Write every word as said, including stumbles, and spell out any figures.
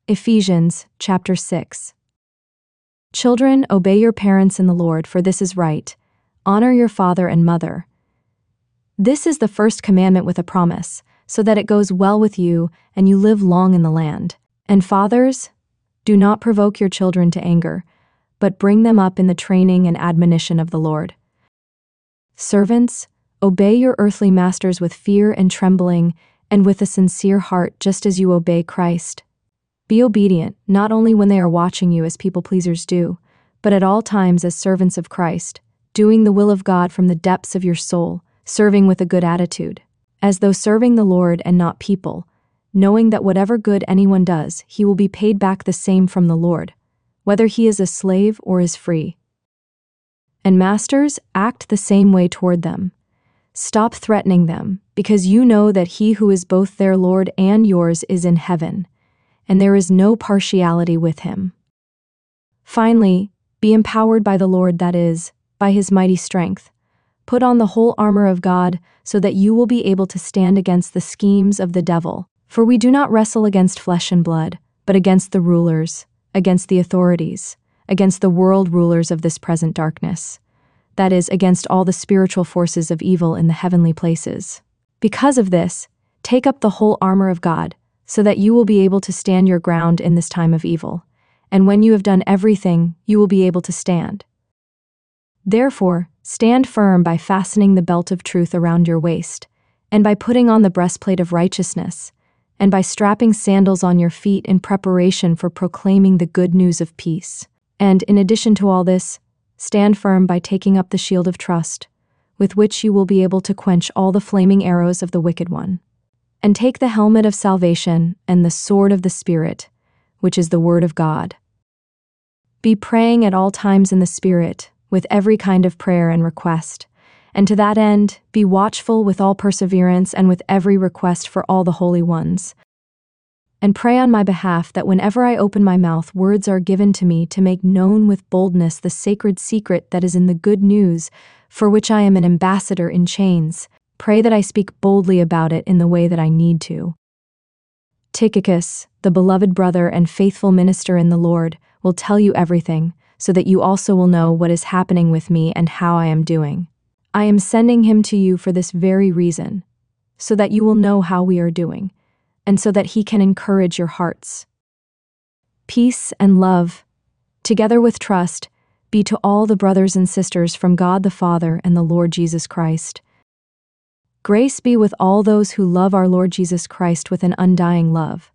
Ephesians chapter six. Children, obey your parents in the Lord, for this is right. Honor your father and mother. This is the first commandment with a promise, so that it goes well with you and you live long in the land. And fathers, do not provoke your children to anger, but bring them up in the training and admonition of the Lord. Servants, obey your earthly masters with fear and trembling, and with a sincere heart, just as you obey Christ. Be obedient, not only when they are watching you as people-pleasers do, but at all times as servants of Christ, doing the will of God from the depths of your soul, serving with a good attitude, as though serving the Lord and not people, knowing that whatever good anyone does, he will be paid back the same from the Lord, whether he is a slave or is free. And masters, act the same way toward them. Stop threatening them, because you know that he who is both their Lord and yours is in heaven, and there is no partiality with him. Finally, be empowered by the Lord, that is, by his mighty strength. Put on the whole armor of God, so that you will be able to stand against the schemes of the devil. For we do not wrestle against flesh and blood, but against the rulers, against the authorities, against the world rulers of this present darkness, that is, against all the spiritual forces of evil in the heavenly places. Because of this, take up the whole armor of God, so that you will be able to stand your ground in this time of evil, and when you have done everything, you will be able to stand. Therefore, stand firm by fastening the belt of truth around your waist, and by putting on the breastplate of righteousness, and by strapping sandals on your feet in preparation for proclaiming the good news of peace. And in addition to all this, stand firm by taking up the shield of trust, with which you will be able to quench all the flaming arrows of the wicked one. And take the helmet of salvation and the sword of the Spirit, which is the word of God. Be praying at all times in the Spirit, with every kind of prayer and request, and to that end, be watchful with all perseverance and with every request for all the holy ones. And pray on my behalf that whenever I open my mouth, words are given to me to make known with boldness the sacred secret that is in the good news, for which I am an ambassador in chains. Pray that I speak boldly about it in the way that I need to. Tychicus, the beloved brother and faithful minister in the Lord, will tell you everything, so that you also will know what is happening with me and how I am doing. I am sending him to you for this very reason, so that you will know how we are doing, and so that he can encourage your hearts. Peace and love, together with trust, be to all the brothers and sisters from God the Father and the Lord Jesus Christ. Grace be with all those who love our Lord Jesus Christ with an undying love.